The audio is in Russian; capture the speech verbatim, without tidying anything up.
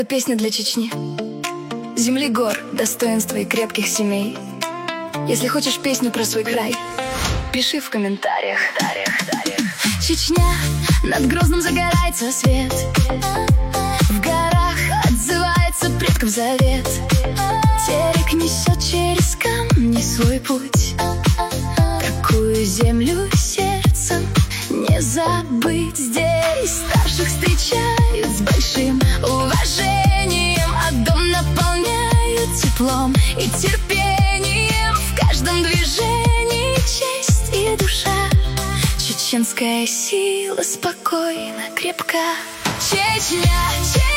Песня для Чечни. Земли гор, достоинства и крепких семей. Если хочешь песню про свой край, пиши в комментариях. Чечня, над Грозным загорается свет, в горах отзывается предков завет. Терек несет через камни свой путь, такую землю сердцем не забыть. Здесь старших встречают с большим уважением, а дом наполняют теплом и терпением. В каждом движении честь и душа, чеченская сила спокойно, крепка. Чечня, Чечня.